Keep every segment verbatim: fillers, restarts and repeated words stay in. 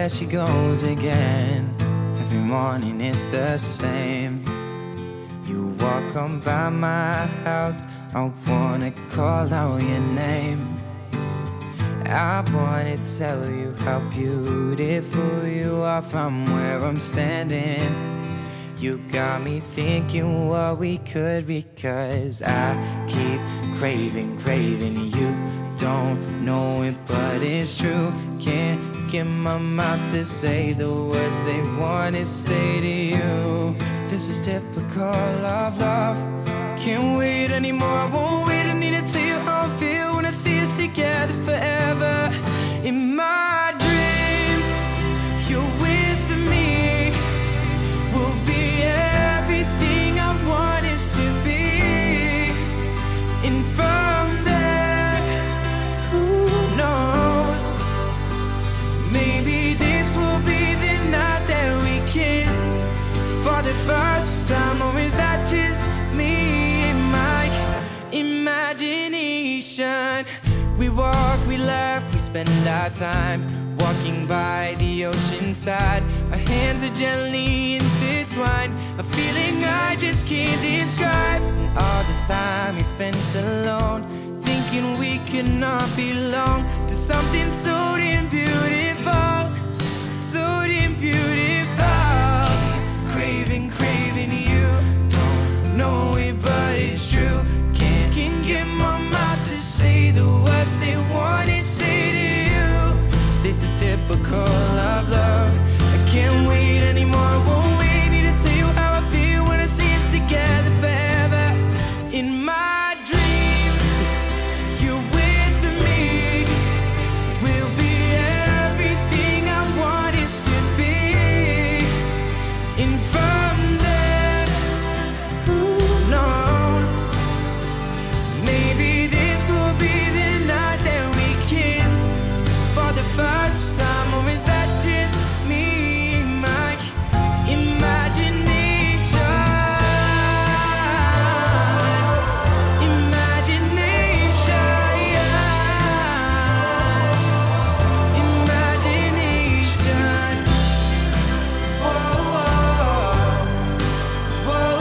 there she goes again. Every morning it's the same. You walk on by my house, I wanna call out your name. I wanna tell you how beautiful you are from where I'm standing. You got me thinking what we could be, 'cause I keep craving, craving you. Don't know it, but it's true. Can't get my mouth to say the words they wanna say to you. This is typical of love. Can't wait anymore, I won't wait. I need to tell you how I feel when I see us together forever. In my dreams, you're with me. We'll be everything I want us to be. And from there, who knows? Maybe this will be the night that we kiss for the first time. Or is that just me and my imagination? We walk, we laugh, we spend our time walking by the ocean side. Our hands are gently intertwined, a feeling I just can't describe. And all this time we spent alone, thinking we could not belong to something so damn beautiful, so damn beautiful. Craving, craving you, don't know it, but it's true. Can't, can't get my mouth to say the words they want to say to you. This is typical of love. I can't wait anymore, I won't wait. Need to tell you how I feel when I see us together forever. In my dreams, you're with me. We'll be everything I want us to be. And from there, who knows? Maybe this will be the night that we kiss for the first time. Or is that just me and my imagination? Imagination, imagination. Whoa, whoa, whoa,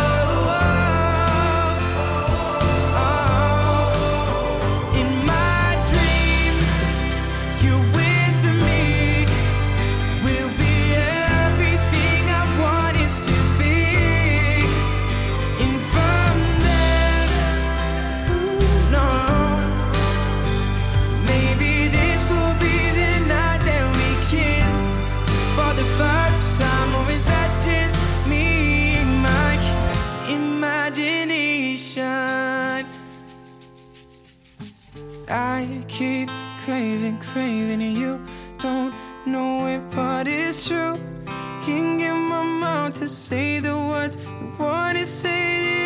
whoa, whoa. In my dreams, you're with me. We'll be everything I want us to be. And from there, who knows? Maybe this will be the night that we kiss for the first time. Or is that just me and my imagination? I keep craving, craving you. Don't know it, but it's true. Can't get my mouth to say the words you wanna say to you.